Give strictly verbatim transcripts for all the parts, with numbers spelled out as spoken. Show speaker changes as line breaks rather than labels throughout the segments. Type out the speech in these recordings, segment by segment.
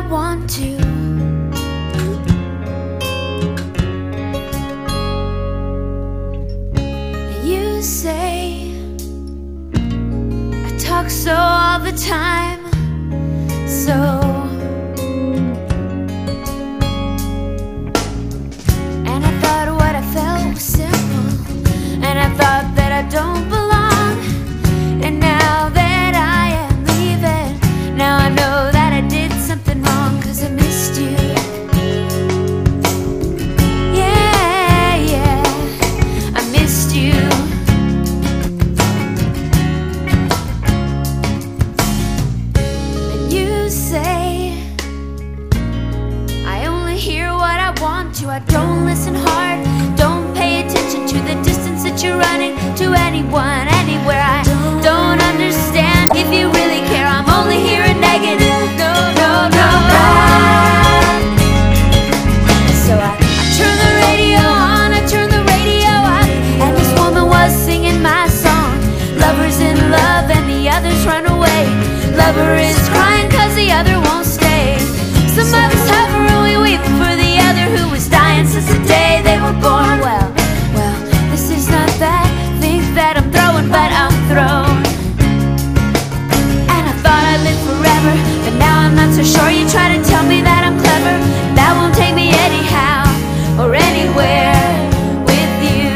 want to. You say I talk so all the time, so and I thought what I felt was simple, and I thought that I don't belong. And now that I am leaving, now I know that I did something wrong, 'cause I missed you. Yeah, yeah, I missed you. And you say I only hear what I want to. I don't listen hard, don't pay attention to the distance that you're running to anyone, anywhere. I don't understand if you really care. I'm only hearing negative. No, no, no. So I, I turn the radio on, I turn the radio on, and this woman was singing my song. Lover's in love and the others run away. Lover is crying 'cause the other won't stay. Some of us suffer and we weep for the other who was dying since the day they were born. Well, well, this is not that thing that I'm throwing, but I'm thrown. And I thought I'd live forever, but now I'm not so sure. You try to tell me that I'm clever, that won't take me anyhow or anywhere with you.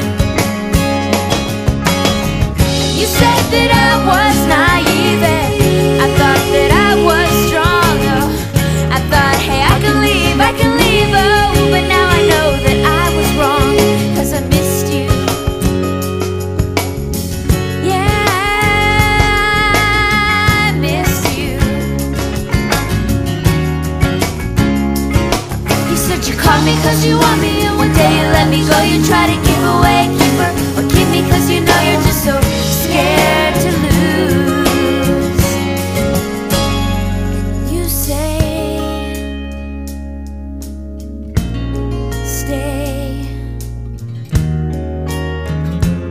You said that I was naive, I thought that I was strong. Oh, I thought, hey, I can leave, I can leave, oh, but now I know that I was wrong, 'cause I missed you. Yeah, I missed you. You said you called me 'cause you want me, and one day you let me go. You try to give away a keeper, or keep me 'cause you know you're just so scared to lose. And you say stay.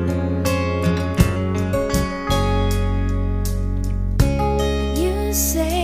You say